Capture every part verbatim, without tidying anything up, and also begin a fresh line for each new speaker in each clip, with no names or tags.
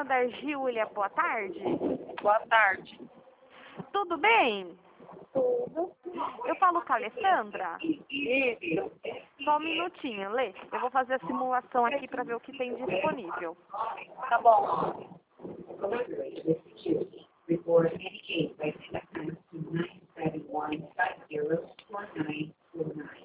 Santander, Júlia, boa tarde.
Boa tarde.
Tudo bem?
Tudo.
Eu falo com a Alessandra?
Isso.
Só um minutinho, Lê. Eu vou fazer a simulação aqui para ver o que tem disponível.
Tá bom.
Report indicate by nine seven one five zero four nine four nine.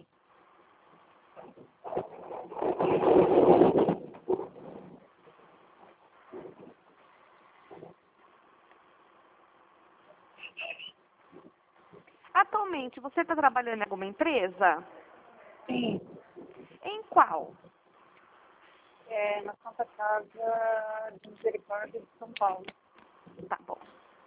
Atualmente, você está trabalhando em alguma empresa?
Sim.
Em qual?
É na Santa Casa de Misericórdia de São Paulo.
Tá bom.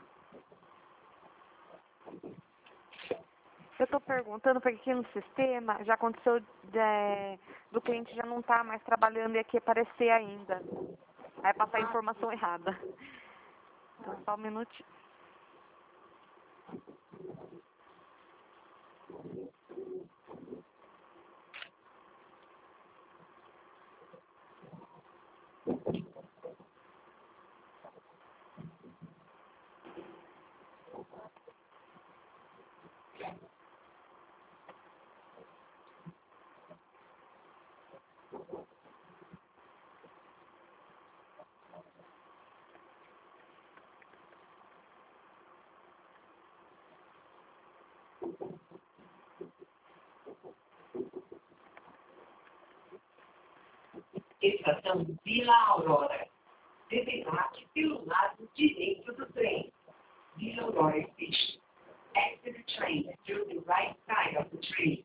Eu estou perguntando porque aqui no sistema já aconteceu de, do cliente já não estar mais trabalhando e aqui aparecer ainda. Aí passar a informação errada. Então, só um minutinho.
Estação Vila Aurora. Desembarque pelo lado direito do trem. Vila Aurora Station. Exit the train through the right side of the train.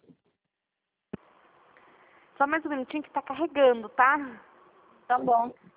Só mais um minutinho que está carregando, tá?
Tá bom.